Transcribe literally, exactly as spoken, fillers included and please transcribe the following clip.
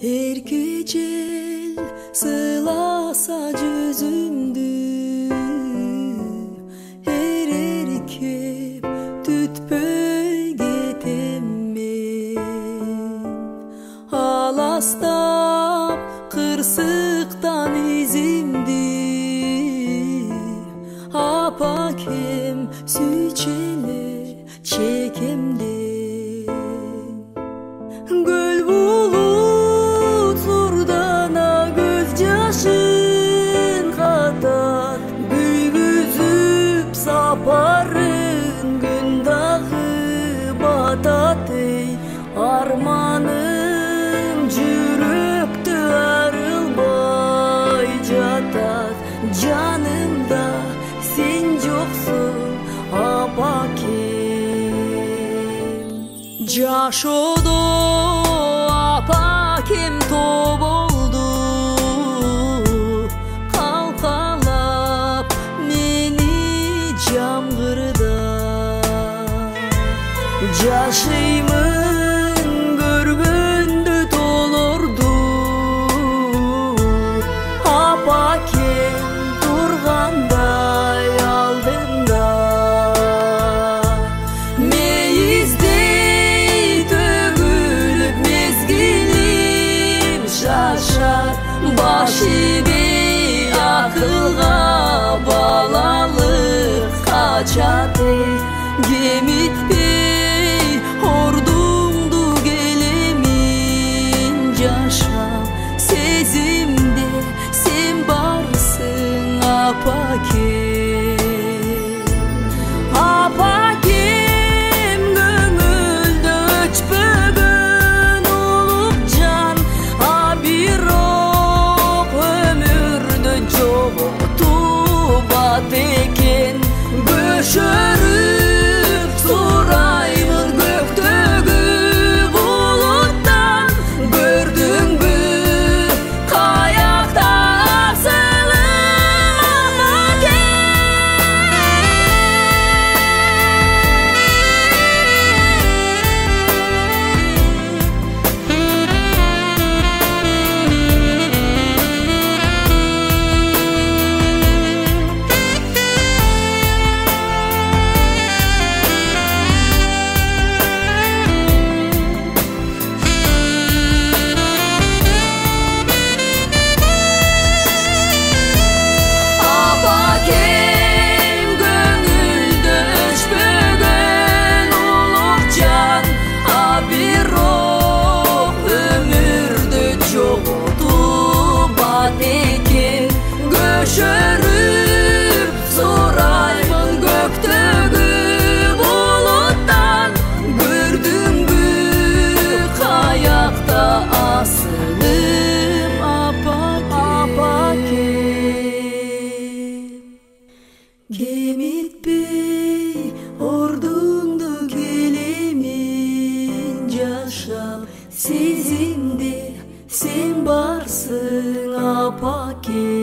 Эрке жел сыйласа жүзүмдү, эреркеп түтпөй кетем мен. Аластап кырсыктан изимди, апакем сүйчеле чекемден. Гүл булут сурдана көз жашын катат, күйгүзүп сапарын күн дагы батат. Эй арманым жүрөктө арылбай жатат, жанымда сен жоксуң апакем. Жашоодо апакем тоболду, калкалап мени жамгырда. Жашыймын көргөндө толорду, апакем тургандай алдымда. Мейиздей төгүлүп мезгилим шашар, баш ийбей акылга балалык качат. Кемитпей ордуңду келемин жашап, сезимде сен барсың апакем. Апакем көңүлдө өчпөгөн улук жан, а бирок өмүрдө жоготубат экен. Көшөрүп сураймын көктөгү булуттан, көрдүңбү каякта асылым Көшөрүп сураймын көктөгү булуттан, көрдүңбү каякта асылым апакем. Кемитпей ордуңду келемин жашап, сезимде сен барсың апакем.